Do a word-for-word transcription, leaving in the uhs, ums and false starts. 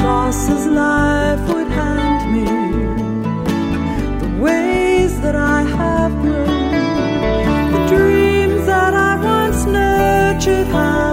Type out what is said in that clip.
crosses life would hand me, the ways that I have grown, the dreams that I once nurtured.